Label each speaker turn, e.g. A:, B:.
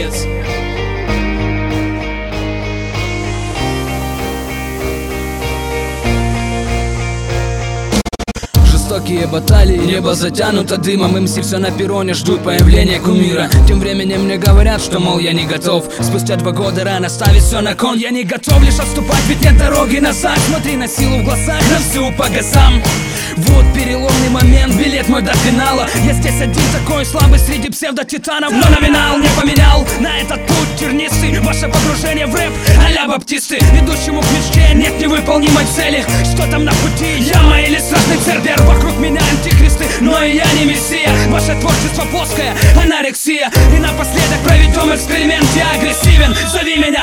A: пиздец. Жестокие баталии, небо затянуто дымом. МС все на перроне ждут появления кумира. Тем временем мне говорят, что, мол, я не готов. Спустя 2 года рано ставить все на кон. Я не готов лишь отступать, ведь нет дороги назад. Смотри на силу в глазах, на всю по газам. Вот переломный момент, билет мой до финала. Я здесь один такой слабый среди псевдотитанов. Но номинал не поменял на этот путь тернистый. Ваше погружение в рэп а-ля баптисты. Ведущему к мечте нет невыполнимой цели. Что там на пути, яма или страшный цербер? Вокруг меня антихристы, но и я не мессия. Ваше творчество плоское, анорексия. И напоследок проведем эксперимент, я агрессивен. Зови меня